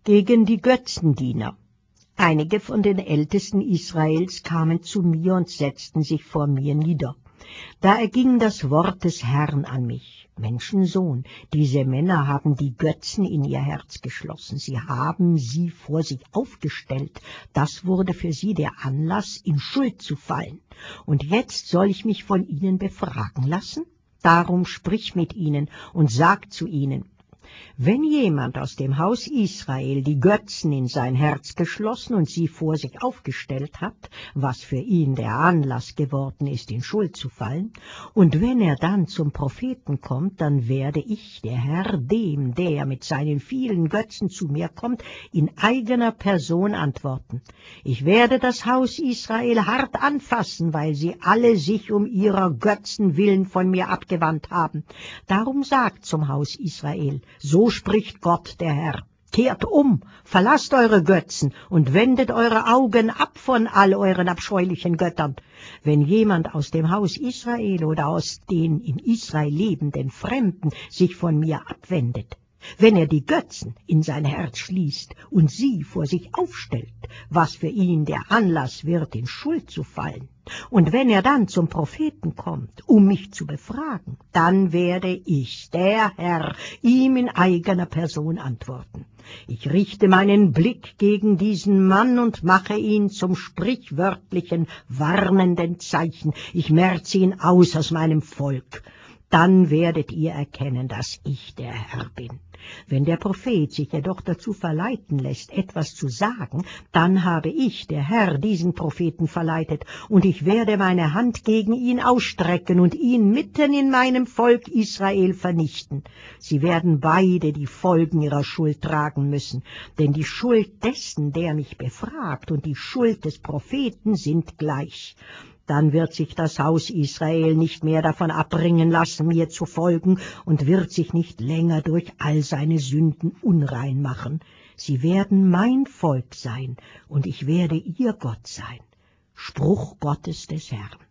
Gegen die Götzendiener. Einige von den Ältesten Israels kamen zu mir und setzten sich vor mir nieder. Da erging das Wort des Herrn an mich: Menschensohn, diese Männer haben die Götzen in ihr Herz geschlossen. Sie haben sie vor sich aufgestellt. Das wurde für sie der Anlass, in Schuld zu fallen. Und jetzt soll ich mich von ihnen befragen lassen? Darum sprich mit ihnen und sag zu ihnen: Wenn jemand aus dem Haus Israel die Götzen in sein Herz geschlossen und sie vor sich aufgestellt hat, was für ihn der Anlass geworden ist, in Schuld zu fallen, und wenn er dann zum Propheten kommt, dann werde ich, der Herr, dem, der mit seinen vielen Götzen zu mir kommt, in eigener Person antworten. Ich werde das Haus Israel hart anfassen, weil sie alle sich um ihrer Götzen willen von mir abgewandt haben. Darum sagt zum Haus Israel: So spricht Gott, der Herr: Kehrt um, verlasst eure Götzen und wendet eure Augen ab von all euren abscheulichen Göttern. Wenn jemand aus dem Haus Israel oder aus den in Israel lebenden Fremden sich von mir abwendet, wenn er die Götzen in sein Herz schließt und sie vor sich aufstellt, was für ihn der Anlass wird, in Schuld zu fallen, und wenn er dann zum Propheten kommt, um mich zu befragen, dann werde ich, der Herr, ihm in eigener Person antworten. Ich richte meinen Blick gegen diesen Mann und mache ihn zum sprichwörtlichen, warnenden Zeichen. Ich merze ihn aus meinem Volk. Dann werdet ihr erkennen, dass ich der Herr bin. Wenn der Prophet sich jedoch dazu verleiten lässt, etwas zu sagen, dann habe ich, der Herr, diesen Propheten verleitet, und ich werde meine Hand gegen ihn ausstrecken und ihn mitten in meinem Volk Israel vernichten. Sie werden beide die Folgen ihrer Schuld tragen müssen, denn die Schuld dessen, der mich befragt, und die Schuld des Propheten sind gleich. Dann wird sich das Haus Israel nicht mehr davon abbringen lassen, mir zu folgen, und wird sich nicht länger durch all seine Sünden unrein machen. Sie werden mein Volk sein, und ich werde ihr Gott sein. Spruch Gottes des Herrn.